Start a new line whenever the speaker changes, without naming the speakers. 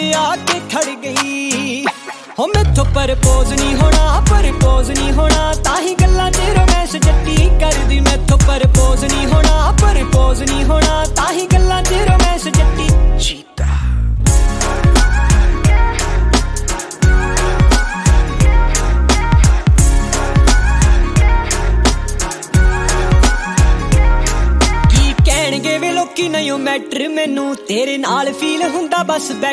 आके खड़ गई। हो मैथों परपोज नहीं होना, परपोज नहीं होना, ताही गल्लां च रोमैंस जट्टी करदी। मैथों परपोज नहीं होना, परपोज नहीं होना, ताही गल्लां च रोमैंस जट्टी। चीता की कहणगे वे लोकी नहीं मैटर, मैनू तेरे नाल फील हुंदा बस।